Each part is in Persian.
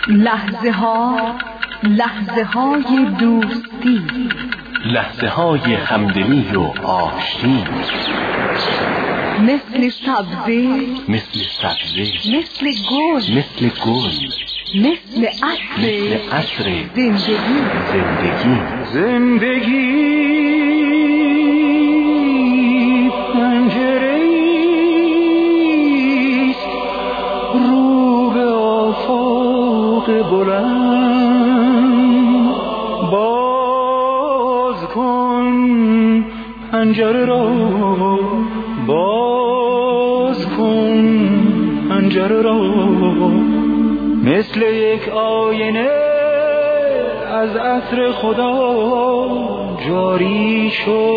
لحظه های دوستی، لحظه های همدلی و آشتی، مثل سبزه، مثل مثل گل، مثل عطر زندگی پنجره‌ایست رو به آفاق بلند. باز کن پنجره را، باز کن پنجره را، مثل یک آینه از عطر خدا جاری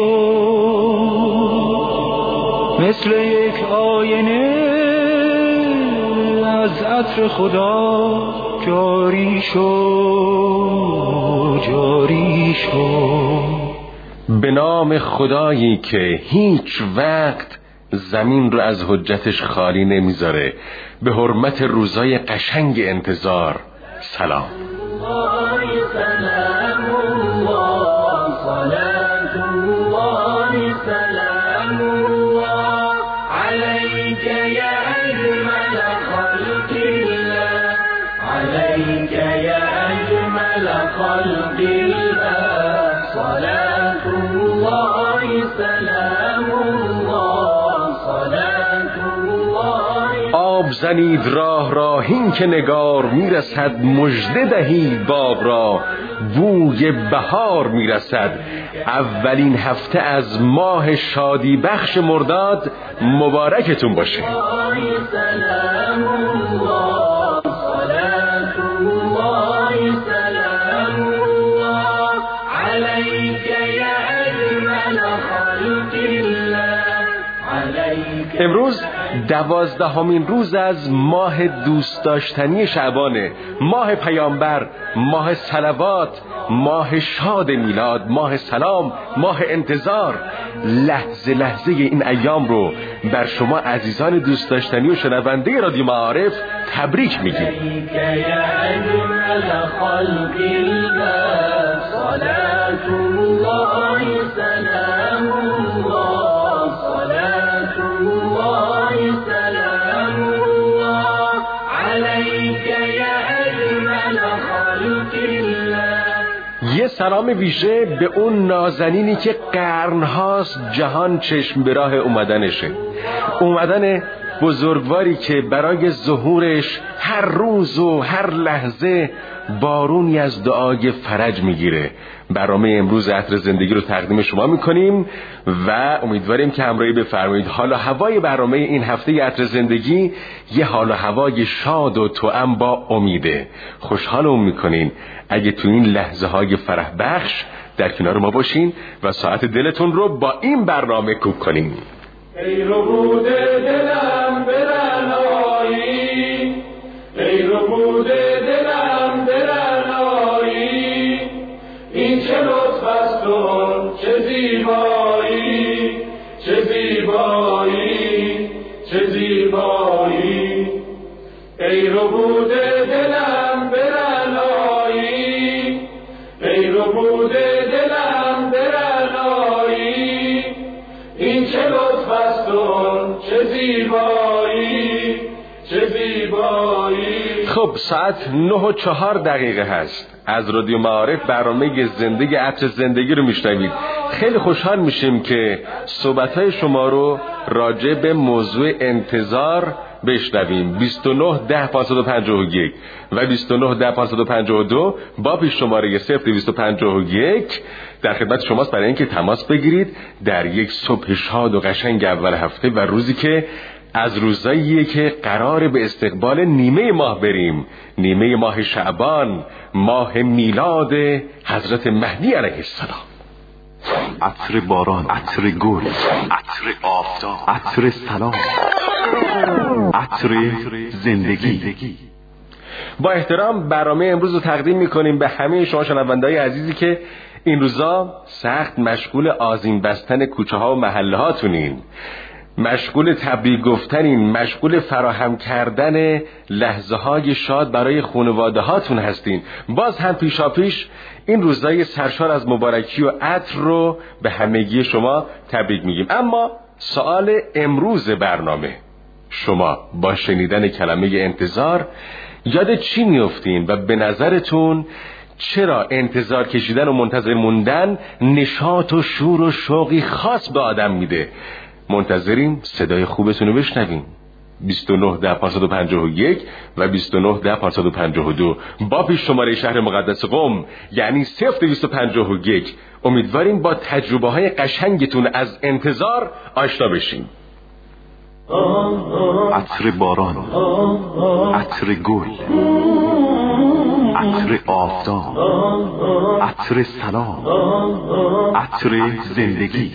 شد، مثل یک آینه از عطر خدا جاری شد. به نام خدایی که هیچ وقت زمین رو از حجتش خالی نمیذاره، به حرمت روزای قشنگ انتظار سلام. آب زنید راه را هین که نگار میرسد، مژده دهید باغ را بوی بهار میرسد. اولین هفته از ماه شادی بخش مرداد مبارکتون باشه. امروز 12مین روز از ماه دوست داشتنی شعبانه، ماه پیامبر، ماه صلوات، ماه شاد میلاد، ماه سلام، ماه انتظار. لحظه لحظه این ایام رو بر شما عزیزان دوست داشتنی و شنونده رادیو معارف تبریک میگیم. یه سلام ویژه به اون نازنینی که قرنهاست جهان چشم به راه اومدنشه، اومدن بزرگواری که برای ظهورش هر روز و هر لحظه بارونی از دعای فرج میگیره. برنامه امروز عطر زندگی رو تقدیم شما میکنیم و امیدواریم که همراهی بفرمایید. حال و هوای برنامه این هفته عطر زندگی یه حال و هوای شاد و توأم با امیده. خوشحالمون میکنین اگه تو این لحظه های فرح بخش در کنار ما باشین و ساعت دلتون رو با این برنامه کوک کنین. ای رو بوده دلم برنایی، ای رو بوده دلم برنایی، این چه لطف است و چه زیبایی، چه زیبایی، چه زیبایی. ای رو بوده دلم برنایی، ای رو بوده دلم برنایی، این چه لطف است و چه زیبایی، چه زیبایی. خب ساعت 9:04 هست. از رادیو معارف برنامه زنده عطر زندگی رو میشنوید. خیلی خوشحال میشیم که صحبت‌های شما رو راجع به موضوع انتظار بشنویم. 2910-551 و 2910-552 با پیش شماره 0251 در خدمت شماست برای اینکه تماس بگیرید در یک صبح شاد و قشنگ اول هفته و روزی که از روزاییه که قرار به استقبال نیمه ماه بریم، نیمه ماه شعبان، ماه میلاد حضرت مهدی علیه السلام. عطر باران، عطر گل، عطر آفتاب، عطر سلام، عطر زندگی. با احترام برنامه امروز رو تقدیم میکنیم به همه شما شنونده‌های عزیزی که این روزا سخت مشغول آذین بستن کوچه ها و محله هاتونین. مشغول تبریک گفتنین، مشغول فراهم کردن لحظه های شاد برای خانواده هاتون هستین. باز هم پیشاپیش این روزهای سرشار از مبارکی و عطر رو به همگی شما تبریک میگیم. اما سوال امروز برنامه، شما با شنیدن کلمه انتظار یاد چی میافتین و به نظرتون چرا انتظار کشیدن و منتظر موندن نشاط و شور و شوقی خاص به آدم میده؟ منتظریم صدای خوبتون رو بشنویم. 29-551 و 29-552 با پیش شماره شهر مقدس قم، یعنی 0-251. امیدواریم با تجربه های قشنگتون از انتظار آشنا بشیم. عطر باران، عطر گل، عطر آفتاب، عطر سلام، عطر زندگی.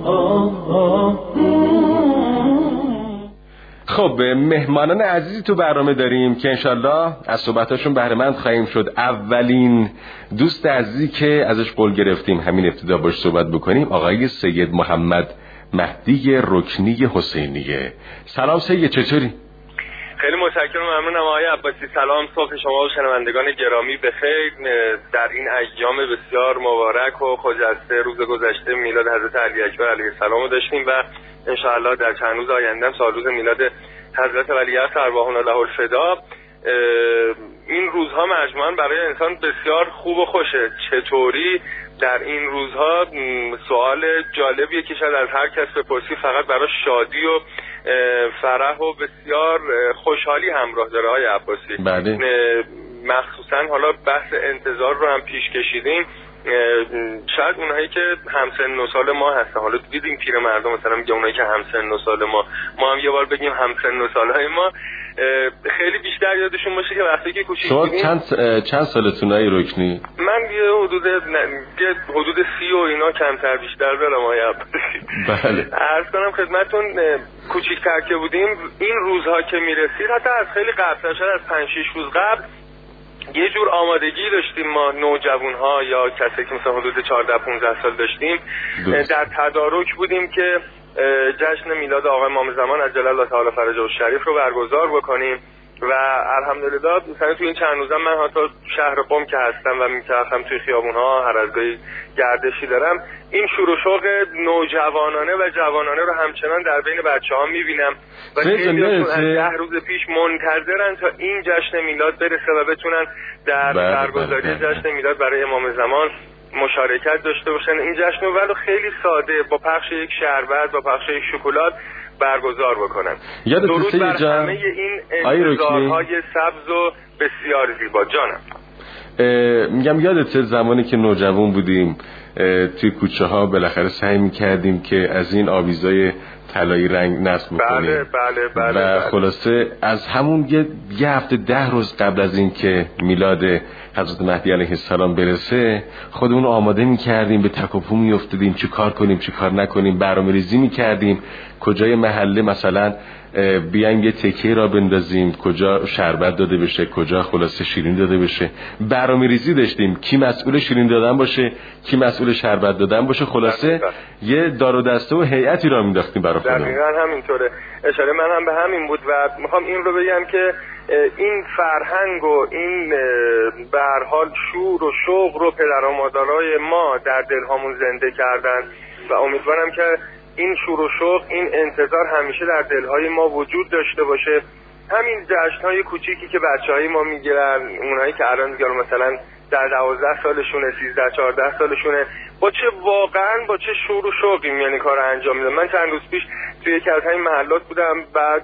خب مهمانان عزیزی تو برنامه داریم که انشالله از صحبتاشون بهره‌مند خواهیم شد. اولین دوست عزیزی که ازش قول گرفتیم همین ابتدا باش صحبت بکنیم آقای سید محمد مهدی رکنی حسینیه. سلام سید، چطوری؟ خیلی متشکرم، ممنونم آقای عباسی. سلام، صبح شما و شنوندگان گرامی بخیر. در این ایام بسیار مبارک و خجسته روز گذشته میلاد حضرت علی اکبر علیه السلام داشتیم و انشاءالله در چند روز آینده سال روز میلاد حضرت ولیعصر ارواحنا له الفدا. این روزها مجموعاً برای انسان بسیار خوب و خوشه. چطوری در این روزها؟ سوال جالبیه که شاید از هر کس بپرسی فقط برای شادی و فرح و بسیار خوشحالی همراه داره های عباسی. بله. مخصوصا حالا بحث انتظار رو هم پیش کشیدیم. شاید اونهایی که همسن و سال ما هستن، حالا دیدیم پیر مردم مثلا میگه اونهایی که همسن و سال ما هم یه بار بگیم همسن و سالهای ما، خیلی بیشتر یادشون باشه که وقتی که کوچیک شما بودیم. چند سالتون های رکنی؟ من یه حدود 30 و اینا کمتر بیشتر دارم آقای عباسی. بله. عرض کنم خدمتون کوچیک‌تر که بودیم این روزها که میرسید، حتی از خیلی قبل، شاید از 5-6 روز قبل، یه جور آمادگی داشتیم ما نوجوان‌ها یا کسی که مثلا حدود 14-15 سال داشتیم، در تدارک بودیم که جشن میلاد آقای امام زمان عجل الله تعالی فرجه الشریف رو برگزار بکنیم و الحمدلله مثلا تو این چند روزا من حتی شهر قم که هستم و میچرخم توی خیابون‌ها، هر از گاهی گردشی دارم، این شور و شوق نوجوانانه و جوانانه رو همچنان در بین بچه‌ها می‌بینم و خیلی‌هاشون از 10 روز پیش منتظرن تا این جشن میلاد برسه و بتونن در برگزاری جشن میلاد برای امام زمان مشارکت داشته باشن. این جشن رو ولی خیلی ساده با پخش یک شربت، با پخش یک شکلات برگزار بکنن. درود بر همه این انتظارهای سبز و بسیار زیبا. جانم میگم یادته زمانی که نوجوان بودیم توی کوچه ها بالاخره سعی میکردیم که از این آویزای طلایی رنگ نصب بکنیم. بله. و خلاصه از همون یه هفته 10 روز قبل از این که میلاد حضرت مهدی علیه السلام برسه خودمون آماده میکردیم، به تک و پو میافتادیم چی کار کنیم چی کار نکنیم، برنامه‌ریزی میکردیم کجای محله مثلا بیایم یه تکیه را بندازیم، کجا شربت داده بشه، کجا خلاصه شیرین داده بشه. برنامه‌ریزی داشتیم کی مسئول شیرین دادن باشه، کی مسئول شربت دادن باشه. خلاصه یه دار و دسته و هیئتی را مینداختیم برای خودمون. دقیقاً همینطوره. اشاره من هم به همین بود و میخوام این رو بگم که این فرهنگ و این به هر حال شور و شوق رو پدر و مادرای ما در دلهامون زنده کردن و امیدوارم که این شور و شوق، این انتظار همیشه در دلهای ما وجود داشته باشه. همین جشن‌های کوچیکی که بچه‌های ما میگیرن، اونایی که الان دیگه مثلا در 12 سالشونه، 13-14 سالشونه، با چه شور و شوقی یعنی کار انجام میدن. من چند روز پیش توی یکی از همین محلات بودم، بعد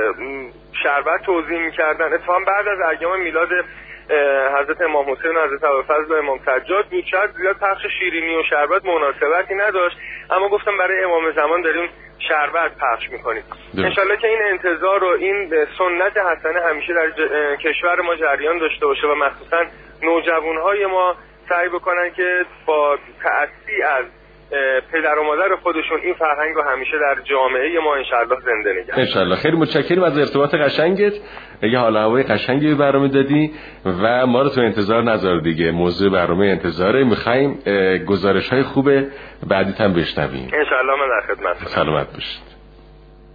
شربت توزیع میکردن. اتفاقا بعد از ایام میلاد حضرت امام حسین و حضرت ابوالفضل و امام سجاد بود. شاید زیاد پخش شیرینی و شربت مناسبتی نداشت، اما گفتم برای امام زمان داریم شربت پخش میکنیم. انشالله که این انتظار و این سنت حسنه همیشه در کشور ما جریان داشته باشه و مخصوصا نوجوانهای ما سعی بکنن که با تأثیر از پدر و مادر خودشون این فرهنگ رو همیشه در جامعه ما انشالله زنده نگه. انشالله. خیلی متشکرم از ارتباط قشنگت، یه حال هوای قشنگی به برنامه دادی و ما رو تو انتظار نذار دیگه. موضوع برنامه انتظاره، میخوایم گزارش‌های خوب بعدیت هم بشنویم. انشالله. من در خدمتتونم. سلامت باشید.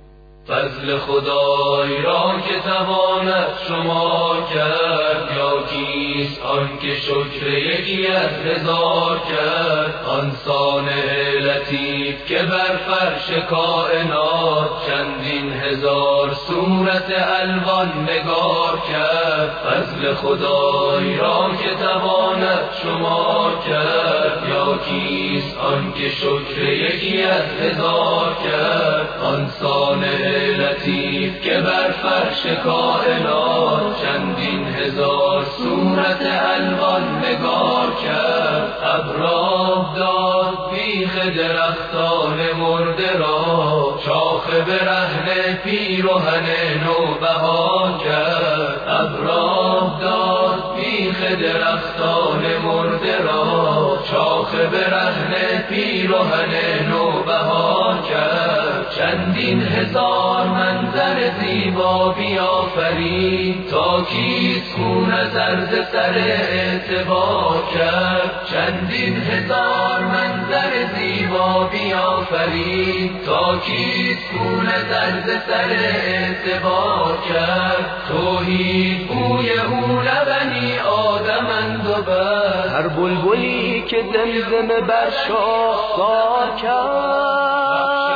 فضل خدای را که تواند شما کرد، یا کیست آن که شکر یکی از هزار کرد؟ آن صانع لطیف که بر فرش کائنات چندین هزار صورت الوان نگار کرد. فضل خدای را که تواند شما کرد، یا کیست آن که شکر یکی از هزار کرد؟ آن صانع لطیف که بر فرش کائنات چندین هزار صورت الوان نگار کرد. ابراه داد بیخ درختان مرده را، شاخه برهنه پیرهن نوبهار کرد. ابراه داد بیخ درختان مرده را، شاخه برهنه پیرهن نوبهار کرد. چندین هزار منظر زیبا بیافرید، تا کیست کو نظر ز سر اعتبار کرد. چندین هزار منظر زیبا بیافرید، تا کیست کو نظر ز سر اعتبار کرد. توحید بوی او لبنی آدمند و بر هر بلبلی که زمزمه بر شاخسار کرد.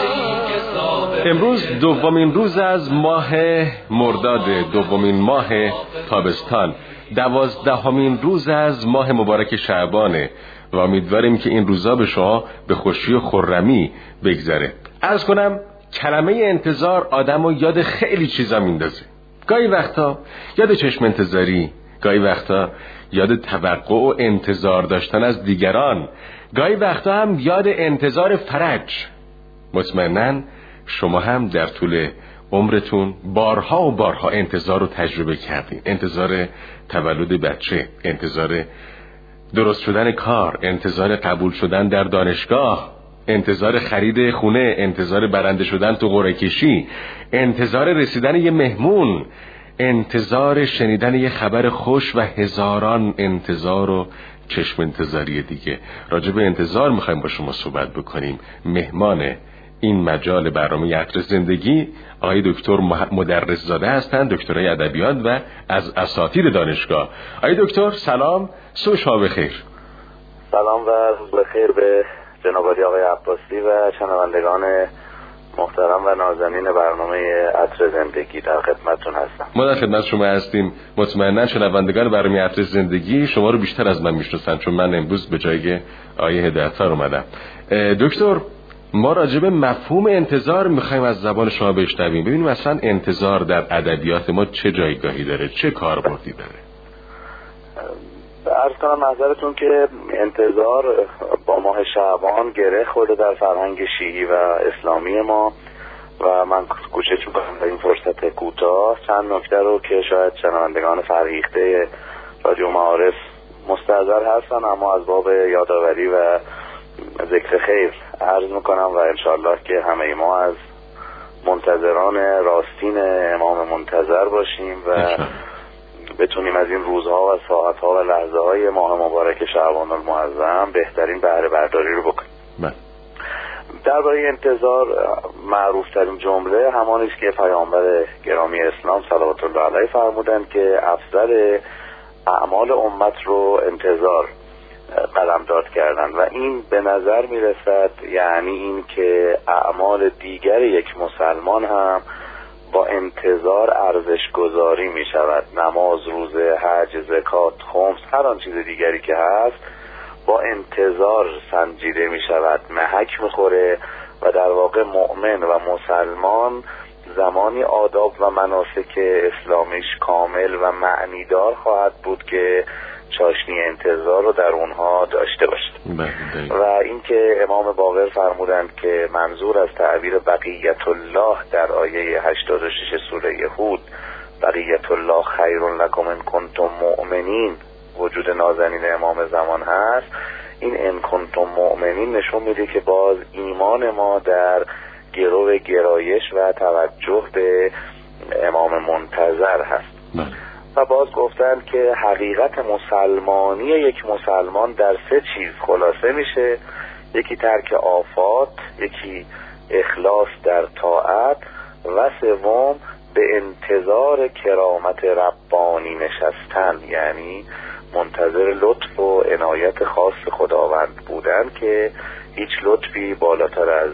امروز دومین روز از ماه مرداد، دومین ماه تابستان، 12مین روز از ماه مبارک شعبانه و امیدواریم که این روزا به شما به خوشی و خرمی بگذره. عرض کنم کلمه انتظار آدمو یاد خیلی چیزا میندازه. گاهی وقتا یاد چشم انتظاری، گاهی وقتا یاد توقع و انتظار داشتن از دیگران، گاهی وقتا هم یاد انتظار فرج. مطمئناً شما هم در طول عمرتون بارها و بارها انتظار رو تجربه کردین. انتظار تولد بچه، انتظار درست شدن کار، انتظار قبول شدن در دانشگاه، انتظار خرید خونه، انتظار برنده شدن تو قرعه کشی، انتظار رسیدن یه مهمون، انتظار شنیدن یه خبر خوش و هزاران انتظار و چشم انتظاری دیگه. راجع به انتظار میخوایم با شما صحبت بکنیم. مهمان این مجال برنامه عطر زندگی آقای دکتر مدرس زاده هستند، دکترای ادبیات و از اساتید دانشگاه. آقای دکتر سلام، صبح شما بخیر. سلام و روز بخیر به جناب آقای عباسی و شنوندگان محترم و نازنین برنامه عطر زندگی. در خدمتتون هستم. ما در خدمت شما هستیم. مطمئنا شنوندگان برنامه عطر زندگی شما رو بیشتر از من میشناسن، چون من امروز به جای آقای هدایت‌فر اومدم. دکتر، ما راجع به مفهوم انتظار میخوایم از زبان شما بشنویم. ببینیم اصلا انتظار در ادبیات ما چه جایگاهی داره، چه کاربردی داره. عرض کنم نظرتون که انتظار با ماه شعبان گره خورده در فرهنگ شیعی و اسلامی ما و من کوشش می‌کنم در این فرصت کوتاه چند نکته رو که شاید شنوندگان فرهیخته رادیو معارف مستحضر هستن، اما از باب یادآوری و ذکر خیر عرض میکنم و انشالله که همه ما از منتظران راستین امام منتظر باشیم و بتونیم از این روزها و ساعتها و لحظه های ماه مبارک شعبان المعظم بهترین بهره برداری رو بکنیم. درباره انتظار معروف ترین جمله همانی است که پیامبر گرامی اسلام صلوات الله علیه فرمودند که افضل اعمال امت رو انتظار قلمداد کردن و این به نظر میرسد یعنی این که اعمال دیگر یک مسلمان هم با انتظار ارزش گذاری می شود. نماز، روزه، حج، زکات، خمس، هر آن چیز دیگری که هست با انتظار سنجیده می شود، محک می خوره و در واقع مؤمن و مسلمان زمانی آداب و مناسک اسلامیش کامل و معنیدار خواهد بود که چاشنی انتظار رو در اونها داشته باشد. و اینکه امام باقر فرمودند که منظور از تعبیر بقیت الله در آیه 86 سوره هود، بقیت الله خیر لکم ان کنتم مؤمنین، وجود نازنین امام زمان هست. این ان کنتم مؤمنین نشون میده که باز ایمان ما در گرو گرایش و توجه به امام منتظر هست. و باز گفتن که حقیقت مسلمانی یک مسلمان در 3 چیز خلاصه میشه: یکی ترک آفات، یکی اخلاص در طاعت و سوم به انتظار کرامت ربانی نشستن، یعنی منتظر لطف و عنایت خاص خداوند بودن که هیچ لطفی بالاتر از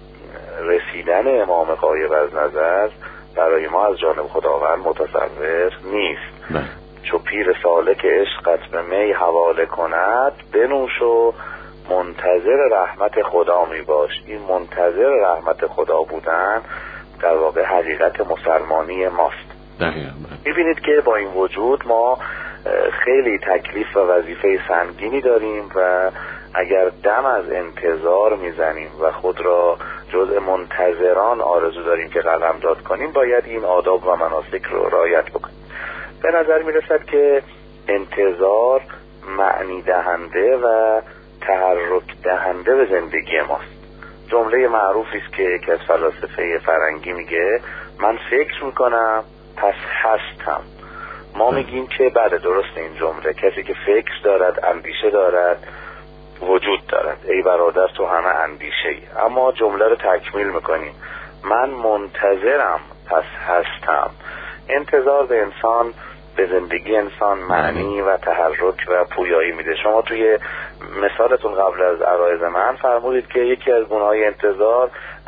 رسیدن امام غایب از نظر برای ما از جانب خداوند متصور نیست. چو پیر سالک عشقت به می حواله کند، بنوش و منتظر رحمت خدا می باش. این منتظر رحمت خدا بودن در واقع حقیقت مسلمانی ماست. میبینید که با این وجود ما خیلی تکلیف و وظیفه سنگینی داریم و اگر دم از انتظار میزنیم و خود را جزء منتظران آرزو داریم که قلمداد کنیم، باید این آداب و مناسک رو رعایت بکنیم. به نظر میرسد که انتظار معنی دهنده و تحرک دهنده به زندگی ماست. جمله معروفی است که یکی از فلاسفه فرنگی میگه من فکر میکنم پس هستم. ما میگیم که بله درست این جمله، کسی که فکر دارد اندیشه دارد وجود دارد. ای برادر تو همه اندیشه ای. اما جمله رو تکمیل میکنیم من منتظرم پس هستم. انتظار به انسان، به زندگی انسان معنی و تحرک و پویایی میده. شما توی مثالتون قبل از عرایض من فرمودید که یکی از گونه‌های انتظار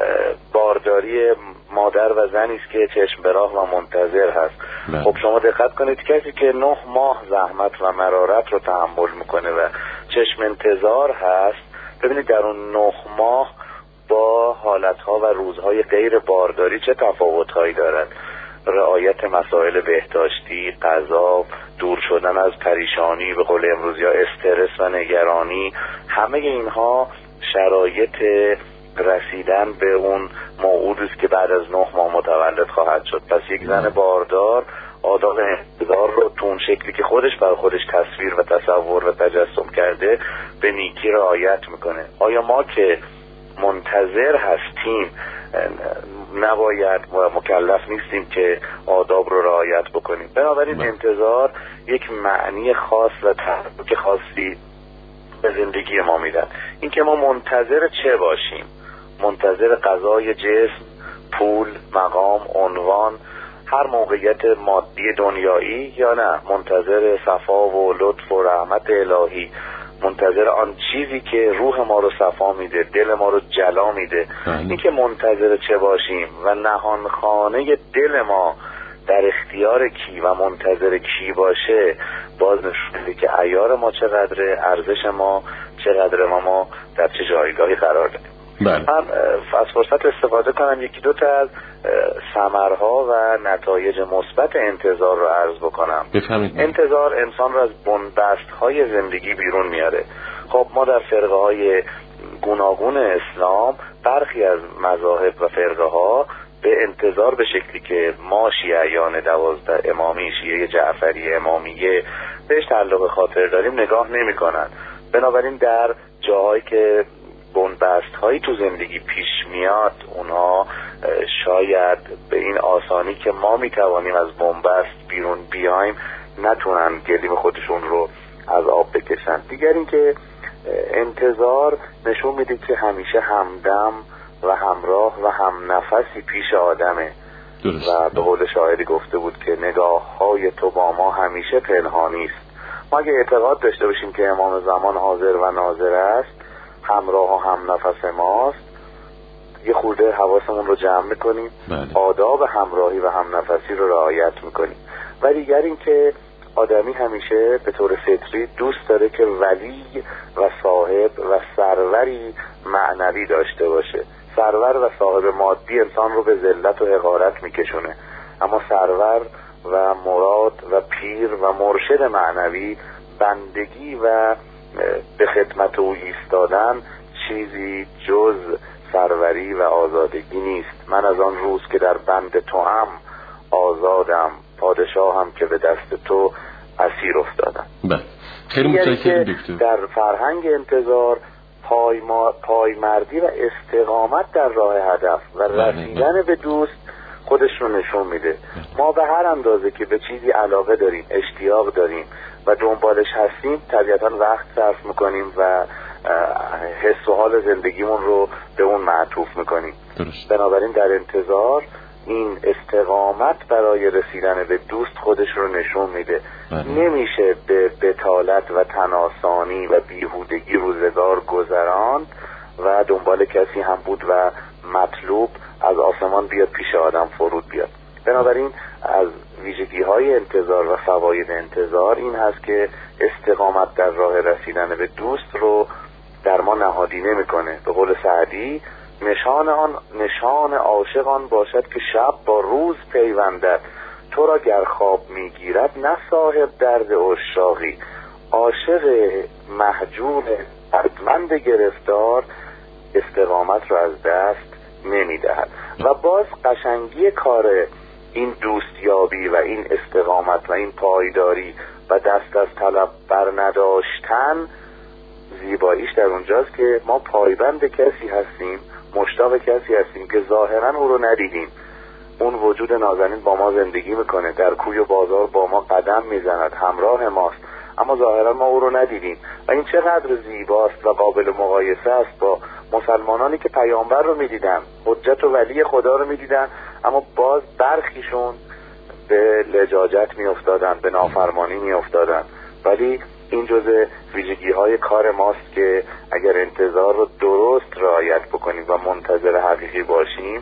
بارداری مادر و زنی است که چشم به راه و منتظر هست. خب شما دقت کنید کسی که 9 ماه زحمت و مرارت رو تحمل میکنه و چشم انتظار هست، ببینید در اون 9 ماه با حالتها و روزهای غیر بارداری چه تفاوتهایی دارد. رعایت مسائل بهداشتی، غذا، دور شدن از پریشانی، به قول امروزی ها استرس و نگرانی، همه اینها شرایط رسیدن به اون موعودی است که بعد از 9 ماه متولد خواهد شد. پس یک زن باردار آداب انتظار رو تو اون شکلی که خودش بر خودش تصویر و تصور و تجسم کرده به نیکی رعایت میکنه. آیا ما که منتظر هستیم نباید و مکلف نیستیم که آداب رو رعایت بکنیم؟ بنابراین انتظار یک معنی خاص و تحرک خاصی به زندگی ما میدن. این که ما منتظر چه باشیم؟ منتظر قضای جسم، پول، مقام، عنوان، هر موقعیت مادی دنیایی، یا نه منتظر صفا و لطف و رحمت الهی، منتظر آن چیزی که روح ما رو صفا میده، دل ما رو جلا میده. این که منتظر چه باشیم و نهانخانه دل ما در اختیار کی و منتظر کی باشه، باز نشون میده که عیار ما چقدره، ارزش ما چقدره، ما در چه جایگاهی قرار داریم. من از فرصت استفاده کنم یکی دو تا از ثمرها و نتایج مثبت انتظار رو عرض بکنم. انتظار انسان رو از بنبست‌های زندگی بیرون میاره. خب ما در فرقه های گوناگون اسلام برخی از مذاهب و فرقه ها به انتظار به شکلی که ما شیعیان 12 امامی، شیعه جعفری امامیه بهش تعلق خاطر داریم نگاه نمی کنن. بنابراین در جاهایی که بنبست هایی تو زندگی پیش میاد، اونها شاید به این آسانی که ما میتوانیم از بنبست بیرون بیایم نتونن گلیم خودشون رو از آب بکشن. دیگر این که انتظار نشون میده که همیشه همدم و همراه و هم نفسی پیش آدمه. و به قول شاعری گفته بود که نگاه های تو با ما همیشه پنهانی است. ما اگه اعتقاد داشته باشیم که امام زمان حاضر و ناظر است، همراه و هم نفس ماست، یه خورده حواسمون رو جمع میکنیم، آداب همراهی و هم نفسی رو رعایت میکنیم. و دیگر این که آدمی همیشه به طور فطری دوست داره که ولی و صاحب و سروری معنوی داشته باشه. سرور و صاحب مادی انسان رو به ذلت و حقارت میکشونه، اما سرور و مراد و پیر و مرشد معنوی بندگی و به خدمت او ایستادن چیزی جز سروری و آزادگی نیست. من از آن روز که در بند توام آزادم، پادشاهم که به دست تو اسیر افتادم. خیلی متشکرم دکتر. در فرهنگ انتظار پایمردی و استقامت در راه هدف و رسیدن به دوست خودش رو نشون میده. ما به هر اندازه که به چیزی علاقه داریم، اشتیاق داریم و دنبالش هستیم، طبیعتا وقت صرف میکنیم و حس و حال زندگیمون رو به اون معطوف میکنیم. بنابراین در انتظار این استقامت برای رسیدن به دوست خودش رو نشون میده. نمیشه به بتالت و تناسانی و بیهودگی روزگار گذراند و دنبال کسی هم بود و مطلوب از آسمان بیاد پیش آدم فرود بیاد. بنابراین از ویژگی‌های انتظار و فواید انتظار این هست که استقامت در راه رسیدن به دوست رو در ما نهادینه میکنه. به قول سعدی نشان عاشقان باشد که شب با روز پیوندد، تو را گر خواب میگیرد نه صاحب درد عشاقی. عاشق محجور دردمند گرفتار استقامت رو از دست نمیدهد. و باز قشنگی کار این دوستیابی و این استقامت و این پایداری و دست از طلب بر نداشتن، زیباییش در اونجاست که ما پایبند کسی هستیم، مشتاق کسی هستیم که ظاهرا او رو ندیدیم. اون وجود نازنین با ما زندگی میکنه، در کوی و بازار با ما قدم میزند، همراه ماست، اما ظاهرا ما او رو ندیدیم. و این چقدر زیباست و قابل مقایسه است با مسلمانانی که پیامبر رو میدیدن، حجت و ولی خدا رو میدیدن، اما باز برخیشون به لجاجت میافتادن، به نافرمانی میافتادن. ولی این جزء ویژگی‌های کار ماست که اگر انتظار رو درست رعایت بکنیم و منتظر حقیقی باشیم،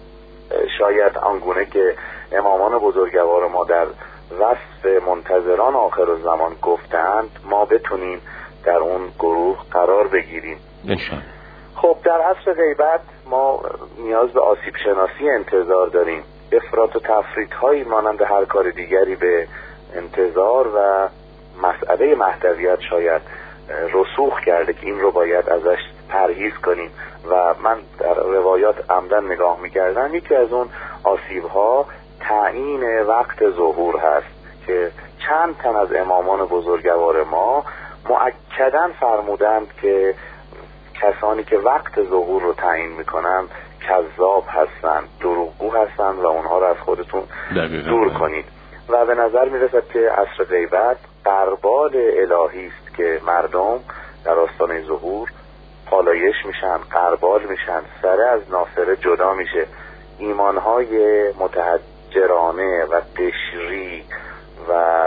شاید آنگونه که امامان بزرگوار ما در وصف منتظران آخر الزمان گفتند، ما بتونیم در اون گروه قرار بگیریم انشاءالله. خب در عصر غیبت ما نیاز به آسیب شناسی انتظار داریم. افراط و تفریط هایی مانند هر کار دیگری به انتظار و مسئله مهدویت شاید رسوخ کرده که این رو باید ازش پرهیز کنیم. و من در روایات عمدن نگاه میکردم، یکی از اون آسیب ها تعیین وقت ظهور هست که چند تن از امامان بزرگوار ما مؤکداً فرمودند که کسانی که وقت ظهور رو تعیین میکنن کذاب هستن، دروغگو هستن و اونها رو از خودتون دور کنید. و به نظر میرسد که عصر غیبت قربال الهی است که مردم در آستانه ظهور پالایش میشن، قربال میشن، سره از ناصره جدا میشه. ایمانهای متحجرانه و قشری و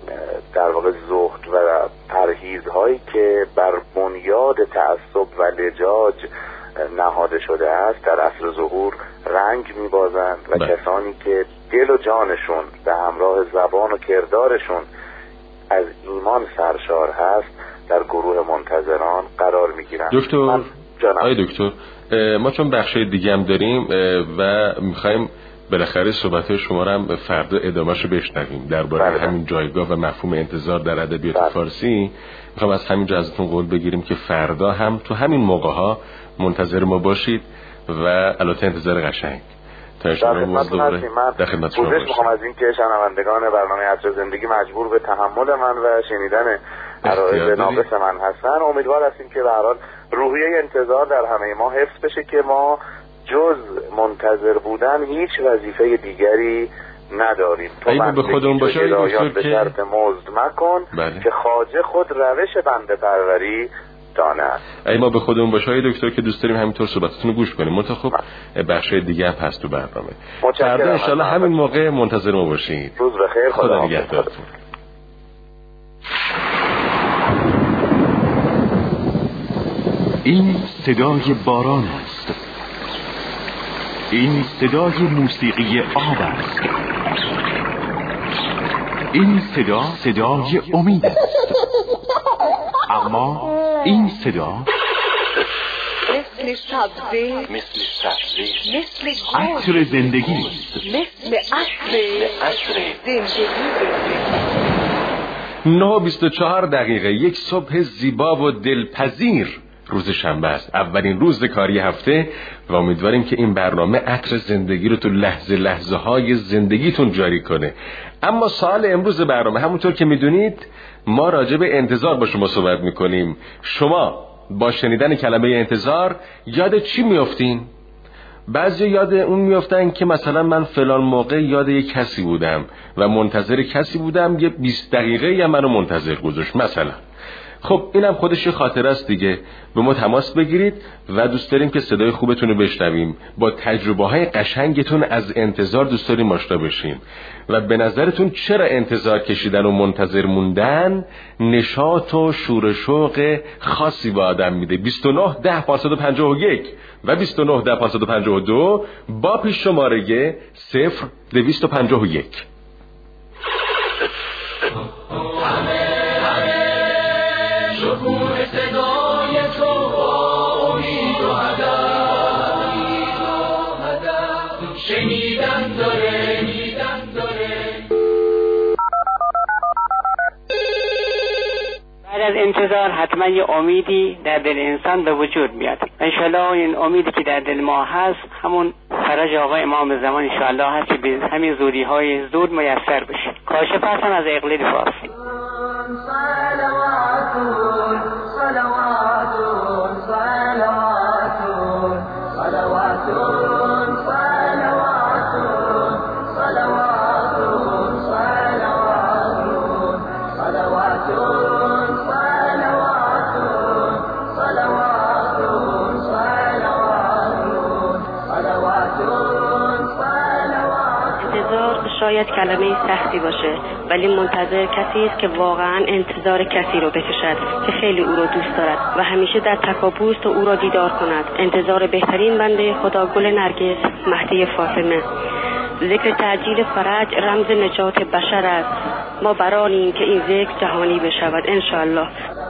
در واقع زهد و پرهیزهایی که بر بنیاد تعصب و لجاج نهاده شده است در عصر ظهور رنگ میبازند و کسانی که دل و جانشون به همراه زبان و کردارشون از ایمان سرشار هست در گروه منتظران قرار میگیرند. دکتر ما چون بخشای دیگه هم داریم و میخوایم بالاخره صحبت شما رو هم فردا ادامه‌شو بشنویم درباره همین جایگاه و مفهوم انتظار در ادبیات فارسی. میخوام از همین ازتون قول بگیریم که فردا هم تو همین موقع‌ها منتظر ما باشید و البته انتظار قشنگ تا شما در خدمت شما باشیم. میخوام از این که شنوندگان برنامه عطر زندگی مجبور به تحمل من و شنیدن عرایض ناقص من هستن. امیدوار هستیم که به هر حال روحیه انتظار در همه ما حفظ بشه که ما جز منتظر بودن هیچ وظیفه دیگری نداریم. تو به خودمون باشه به شرط مزد مکن که خواجه خود روش بنده پروری داند. ما به خودمون باشه دکتر که دوست داریم همینطور صحبتتون رو گوش کنیم. منتها خب بخشای دیگه هم هست تو برنامه. فردا ان شاءالله همین موقع منتظر ما باشید. روز بخیر، خدا نگهدارتون. این صدای باران است. این صدای موسیقی آب است. این صدای امید است. اما این صدا مثل سبزه، مثل عطر زندگی است. مثل عطر زندگی. 9:24 یک صبح زیبا و دلپذیر روز شنبه است، اولین روز کاری هفته و امیدواریم که این برنامه عطر زندگی رو تو لحظه های زندگیتون جاری کنه. اما سوال امروز برنامه همونطور که میدونید ما راجع به انتظار با شما صحبت میکنیم. شما با شنیدن کلمه انتظار یاد چی میافتین؟ بعضی یاد اون میافتن که مثلا من فلان موقع یاد یک کسی بودم و منتظر کسی بودم، یه 20 دقیقه یا منو منتظر گذاشت مثلا. خب اینم خودش یه خاطره است دیگه. به ما تماس بگیرید و دوست داریم که صدای خوبتون رو بشنویم. با تجربه‌های قشنگتون از انتظار دوست داریم آشنا بشیم و به نظرتون چرا انتظار کشیدن و منتظر موندن نشاط و شور و شوق خاصی به آدم میده. 29 10 551 و 29 10 552 با پیش شماره 0251. شکوه صدای تو با امید و هدف شنیدن داره بعد از انتظار حتما یه امیدی در دل انسان به وجود میاد. انشالله این امیدی که در دل ما هست همون فرج آقا امام زمان انشالله هست که به همین زودی‌های زود میسر بشه. کاشف هستم از اقلید فارس. شاید کلمه سختی باشه ولی منتظر کسی است که واقعا انتظار کسی رو بکشد که خیلی او رو دوست دارد و همیشه در تکاپوی است و او را دیدار کند. انتظار بهترین بنده خدا گل نرگس مهدی فاطمه. ذکر تعجیل فرج رمز نجات بشر است. ما برانیم که این ذکر جهانی بشود انشالله.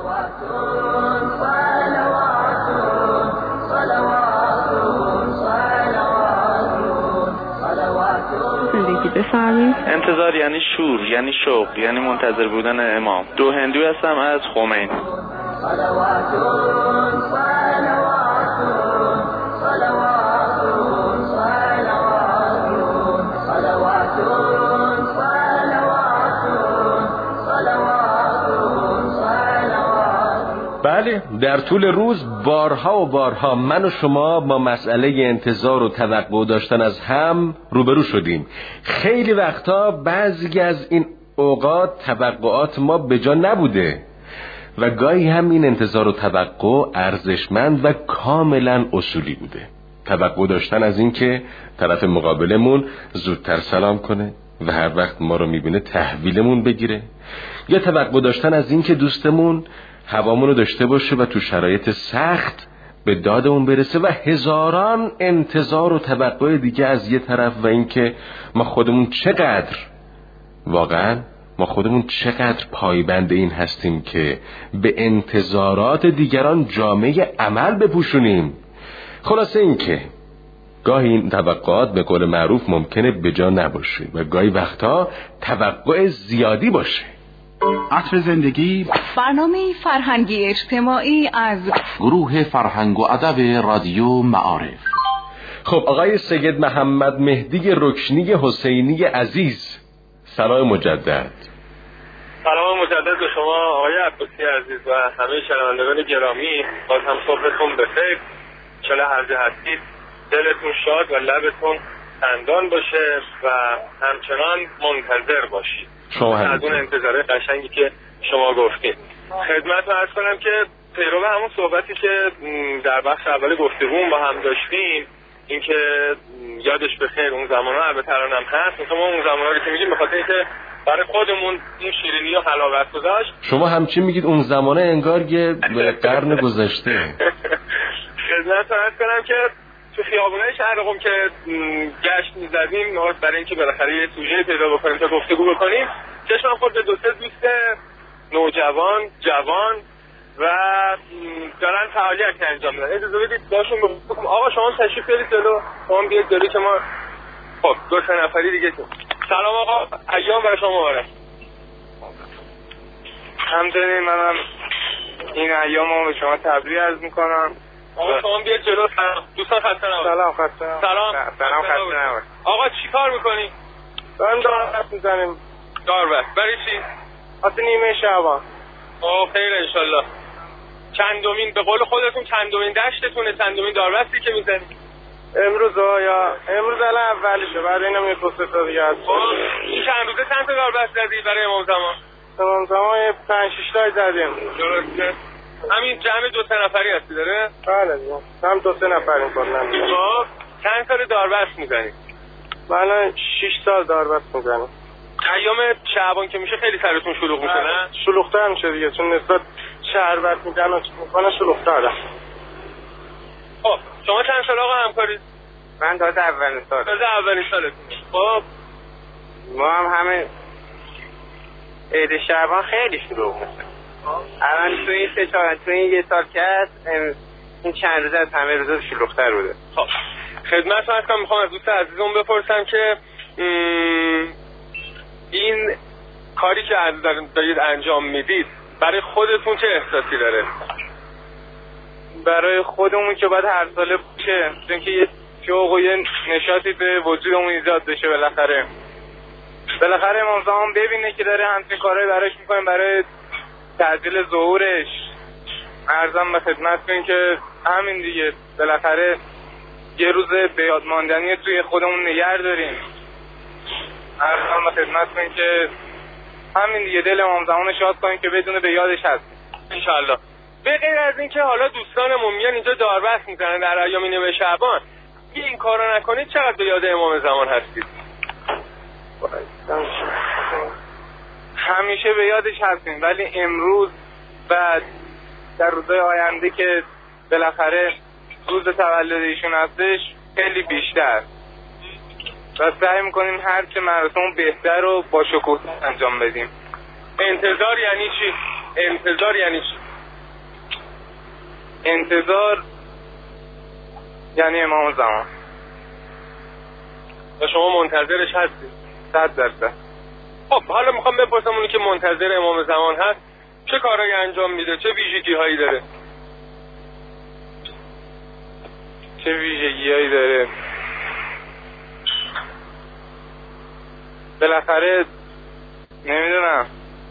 انتظار یعنی شور، یعنی شوق، یعنی منتظر بودن امام. دو هندو هستم از خمین. بله، در طول روز بارها و بارها من و شما با مسئله انتظار و توقع داشتن از هم روبرو شدیم. خیلی وقتا بعضی از این اوقات توقعات ما به جا نبوده و گاهی هم این انتظار و توقع ارزشمند و کاملا اصولی بوده. توقع داشتن از این که طرف مقابلمون زودتر سلام کنه و هر وقت ما رو میبینه تحویلمون بگیره، یا توقع داشتن از این که دوستمون هوامونو داشته باشه و تو شرایط سخت به دادمون برسه، و هزاران انتظار و توقع دیگه از یه طرف، و اینکه ما خودمون چقدر پایبند این هستیم که به انتظارات دیگران جامعه عمل بپوشونیم. خلاصه این که گاهی این توقعات به قول معروف ممکنه به جا نباشه و گاهی وقتا توقع زیادی باشه. عطر زندگی، برنامه فرهنگی اجتماعی از گروه فرهنگ و ادب رادیو معارف. خب آقای سید محمد مهدی رکنی حسینی عزیز، سلام مجدد. سلام مجدد به شما آقای عباسی عزیز و همه شنوندگان گرامی. باز هم صبحتون بخیر، چله هر جا هستید دلتون شاد و لبتون خندان باشه و همچنان منتظر باشید شما از اون انتظار قشنگی که شما گفتید. خدمتتون عرض کنم که پیرو همون صحبتی که در بخش اول گفتگو با هم داشتیم، این که یادش بخیر اون زمانا البته الانم هست، مثلا اون زمانا رو که میگیم به خاطر اینکه برای خودمون این شیرینی و حلاوت گذاشت. شما همچین میگید اون زمانه انگار یه قرن گذشته. خدمتتون عرض کنم که تو خیابونای شهر قم که گشت می‌زدیم برای اینکه بالاخره یه سوژه پیدا بکنیم تا گفتگو بکنیم، چشمم خورد به دو سه دوست نوجوان جوان و دارن فعالیت انجام میدن. اجازه بدید باشون گفتم آقا شما تشریف بیارید جلو، شما بیاید جلو که ما خب دو سه نفری دیگه تو. سلام آقا، ایام برای شما مبارک. همچنین منم این ایامو به شما تبریک عرض میکنم. آقا شما بیاید جلو. دوستان خسته نباشید. سلام خسته نباشید. آقا چی کار میکنی؟ دارم داربست میزنیم. داربست برای چی؟ واسه نیمه شعبان. خیر انشالله. چندمین به قول خودتون چندمین دشتتونه، چندمین داربستی که میزنی؟ امروز الان اولیشه، بعد اینم یه دو سه تا دیگه هست. این چند روزه چند تا داربست زدی برای امام زمان؟ امام زمان 5-6 تا زدیم. درسته. همین جمع 2-3 نفری هستی داره؟ بله هم 2-3 نفریم کلا. خب چند سال داربست میزنی؟ من 6 سال داربست میزنم. ایام شعبان که میشه خیلی سرتون شلوغ میشه نه؟ شلوغ‌تر میشه دیگه، چون نسبت شهربت میکنه شلوغ‌تره. خب شما چند سال آقا همکارید؟ من تازه اولین سال. تازه اولین سالتون. خب ما هم همه عید شعبان خیلی شلوغ میشه. الان تو این یه سال که هست این چند روز از همه روزا شلوغ‌تر بوده. خب خدمتتون هستم، میخوام از دوست عزیزم بپرسم که این کاری که دارید انجام میدید برای خودتون چه احساسی داره؟ برای خودمون که باید هر ساله باشه، چون که یه شوق و یه نشاطی به وجودمون ایجاد بشه. بالاخره امام زمان ببینه که داره همچین کارهای براش میکنیم برای تعجیل ظهورش. عرضم به خدمتتون که همین دیگه، بالاخره یه روز به یاد ماندنی توی خودمون نگه داریم. عرضم به خدمتتون که همین دیگه، دل امام زمان شاد کنیم که بدونه به یادش هست انشالله. به غیر از این که حالا دوستانمون میان اینجا داربست میزنن در ایام نیمه شعبان، اگه این کارو نکنید چقدر به یاد امام زمان هستید؟ همیشه به یادش هستیم، ولی امروز و در روزهای آینده که بالاخره روز تولد ایشون هستش خیلی بیشتر، و سعی میکنیم هر چه مراسم بهتر رو با شکوه انجام بدیم. انتظار یعنی چی؟ انتظار یعنی امام زمان. و شما منتظرش هستید؟ 100%. خب حالا میخوام بپرسم اونی که منتظر امام زمان هست چه کارهایی انجام میده، چه ویژگی هایی داره؟ بالاخره نمیدونم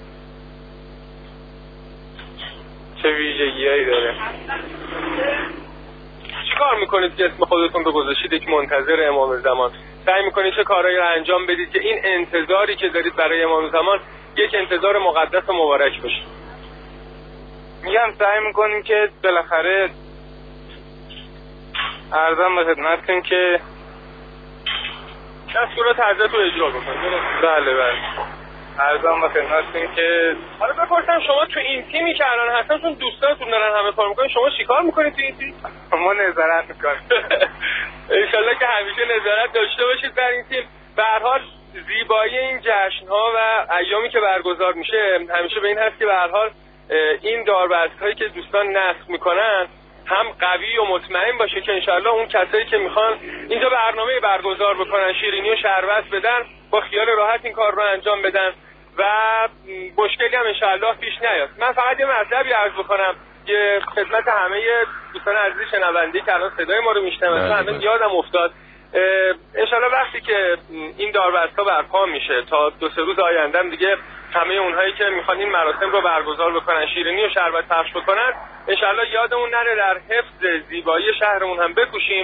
چه ویژگی‌هایی داره. چی کار میکنید که اسم خودتون رو گذاشتید یک منتظر امام زمان؟ سعی میکنید چه کارهایی رو انجام بدید که این انتظاری که دارید برای امام زمان یک انتظار مقدس و مبارک باشه؟ میگم سعی میکنیم که بالاخره عرضم به خدمتتون که دستورات حضرت رو اجرا بکنید. بله عرضم به خدمتتون که حالا بپرسم شما تو این تیمی که الان هستن، چون دوستانتون دارن همه کار میکنن، شما چیکار میکنید تو این تیم؟ ما نظارت میکنیم. انشالله که همیشه نظارت داشته باشید در این تیم. به هر حال زیبایی این جشن‌ها و ایامی که برگزار میشه همیشه به این هست که به هر حال این داربست‌هایی که دوستان نصب میکنن هم قوی و مطمئن باشه که انشالله اون کسایی که میخوان اینجا برنامه برگزار بکنن، شیرینی و شربت بدن، با خیال راحت این کار رو انجام بدن و مشکلی هم انشالله پیش نیاد. من فقط یه مطلبی عرض بکنم که خدمت همه دوستان عزیز شنونده که الان صدای ما رو میشنون، همه یادم افتاد انشالله وقتی که این داربست‌ها برپا میشه تا 2-3 روز آینده دیگه همه اونهایی که میخوان این مراسم رو برگزار بکنن، شیرینی و شربت پخش بکنن، انشالله یادمون نره در حفظ زیبایی شهرمون هم بکوشیم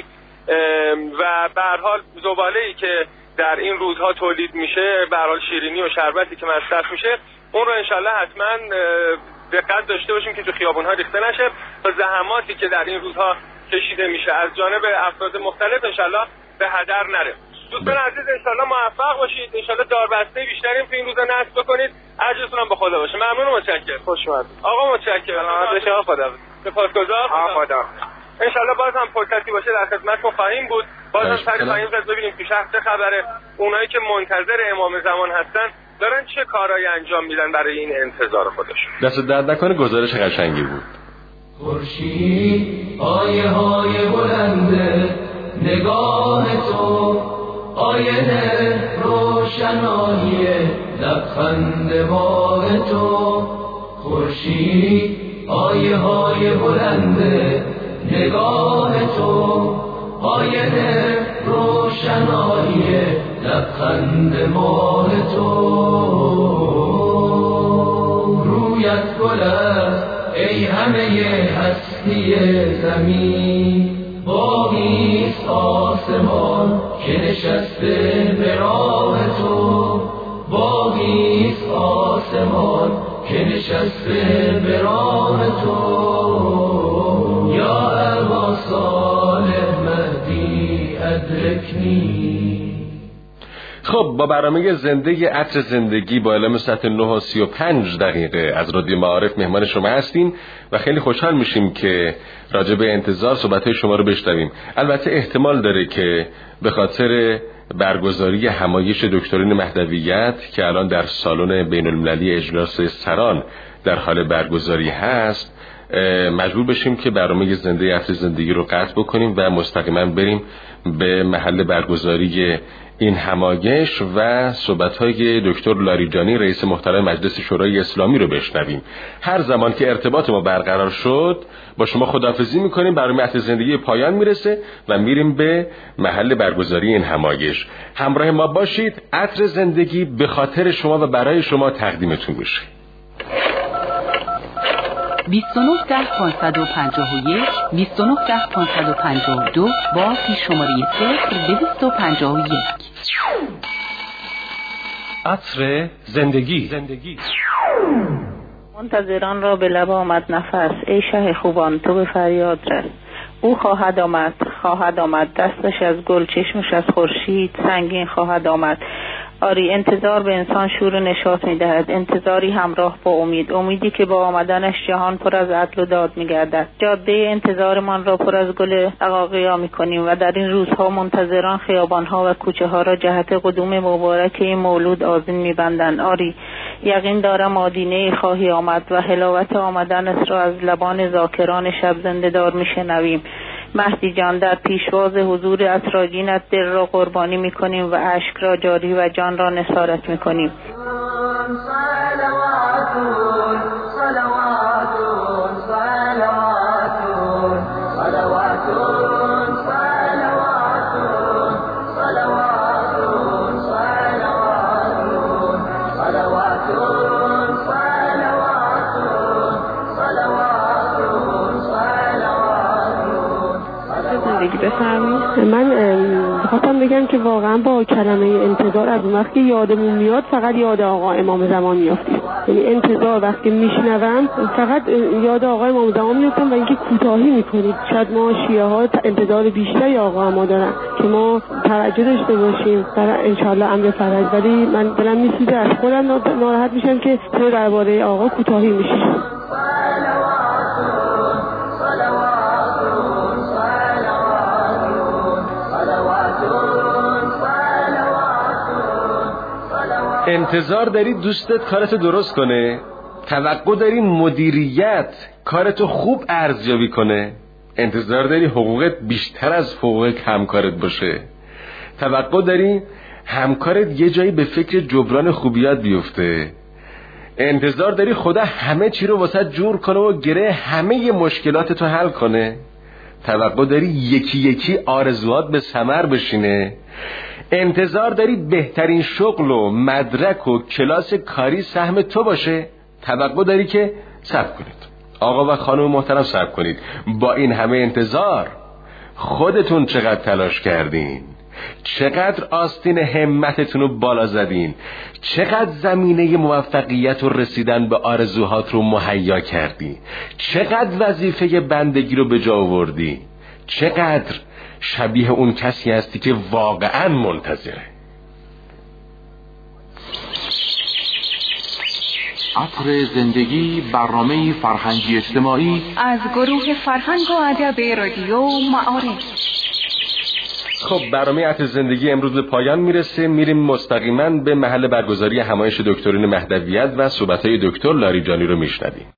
و به هر حال زباله‌ای که در این روزها تولید میشه، به هر حال شیرینی و شربتی که مصرف میشه، اون رو انشالله حتما دقت داشته باشیم که تو خیابون‌ها ریخته نشه تا زحماتی که در این روزها کشیده میشه از جانب افراد مختلف انشالله به هدر نره. دوستان عزیز انشالله موفق باشید، انشالله داربسته بیشتری تو این روزا نصب بکنید، اجرتون هم به خدا باشه. ممنون و متشکرم. خوش اومدید آقا. متشکرم. سلامت بشه. خدا سپاسگزار. خدا انشالله باز هم فرصتی باشه در خدمتتون خواهیم بود. باز هم سری خواهیم زد ببینیم تو شهر چه خبره، اونایی که منتظر امام زمان هستن دارن چه کارایی انجام میدن برای این انتظار خودشون. دست درد نکنه. گزارش قشنگی بود. خورشید آیه های بلنده نگاه تو، آینه روشنایی لبخند ماه تو. خورشید آیه های بلنده نگاه تو، آینه روشنایی لبخند ماه تو. رویت گل است ای همه هستی زمین، باقیست آسمان که نشسته به راه تو، باقیست آسمان که نشسته به راه تو یا ابا صالح مهدی ادرکنی. خب با برنامه زنده عطر زندگی با اعلام ساعت 9:35 از رادیو معارف مهمان شما هستیم و خیلی خوشحال میشیم که راجع به انتظار صحبت‌های شما رو بشنویم. البته احتمال داره که به خاطر برگزاری همایش دکترین مهدویت که الان در سالن بین‌المللی اجلاس سران در حال برگزاری هست مجبور بشیم که برنامه زنده عطر زندگی رو قطع بکنیم و مستقیما بریم به محل برگزاری این همایش و صحبت‌های دکتر لاریجانی رئیس محترم مجلس شورای اسلامی رو بشنویم. هر زمان که ارتباط ما برقرار شد با شما خداحافظی می‌کنیم. برنامه عطر زندگی پایان میرسه و میریم به محل برگزاری این همایش. همراه ما باشید. عطر زندگی به خاطر شما و برای شما تقدیمتون میشه. 2910-551 2910-552 با پیش‌شماره 0251. عطر زندگی. منتظران را به لب آمد نفس، ای شه خوبان تو به فریاد رس. او خواهد آمد دستش از گل، چشمش از خورشید سنگین خواهد آمد. آری انتظار به انسان شور و نشاط می‌دهد، انتظاری همراه با امیدی که با آمدنش جهان پر از عدل و داد می‌گردد. جاده انتظارمان را پر از گل عقاقیا می‌کنیم و در این روزها منتظران خیابان‌ها و کوچه‌ها را جهت قدوم مبارک این مولود آذین می‌بندند. آری یقین دارم آدینه خواهی آمد و حلاوت آمدنت را از لبان ذاکران شب زنده دار می‌شنویم. مهدی جان در پیشواز حضور اسراجینت دل را قربانی می‌کنیم و اشک را جاری و جان را نثارت می‌کنیم. من خواستم بگم که واقعا با کلمه انتظار از وقتی یادمون میاد فقط یاد آقا امام زمان میافتیم. یعنی انتظار وقتی میشنوم فقط یاد آقا امام زمان میافتم و اینکه کوتاهی میکنید. شاید ما شیعه ها انتظار بیشتری آقا ما دارن که ما توجه داشته باشیم برای انشالله امر فرج، ولی من دلم میسوزه از خودم ناراحت میشم که تو درباره آقا کوتاهی میشی. انتظار داری دوستت کارتو درست کنه؟ توقع داری مدیریت کارتو خوب ارزیابی کنه؟ انتظار داری حقوقت بیشتر از حقوق همکارت باشه؟ توقع داری همکارت یه جایی به فکر جبران خوبیات بیفته؟ انتظار داری خدا همه چی رو واسه جور کنه و گره همه مشکلاتتو حل کنه؟ توقع داری یکی یکی آرزوات به ثمر بشینه؟ انتظار داری بهترین شغل و مدرک و کلاس کاری سهم تو باشه؟ توقع داری که صبر کنید آقا و خانم محترم، صبر کنید. با این همه انتظار خودتون چقدر تلاش کردین؟ چقدر آستین همتتون رو بالا زدین؟ چقدر زمینه موفقیت و رسیدن به آرزوهات رو مهیا کردی؟ چقدر وظیفه بندگی رو به جا آوردی؟ چقدر شبیه اون کسی هستی که واقعا منتظره؟ عطر زندگی، برنامه فرهنگی اجتماعی از گروه فرهنگ و ادب رادیو معارف. خب برنامه عطر زندگی امروز به پایان میرسه. میریم مستقیما به محل برگزاری همایش دکترین مهدویت و صحبت‌های دکتر لاریجانی رو میشنویم.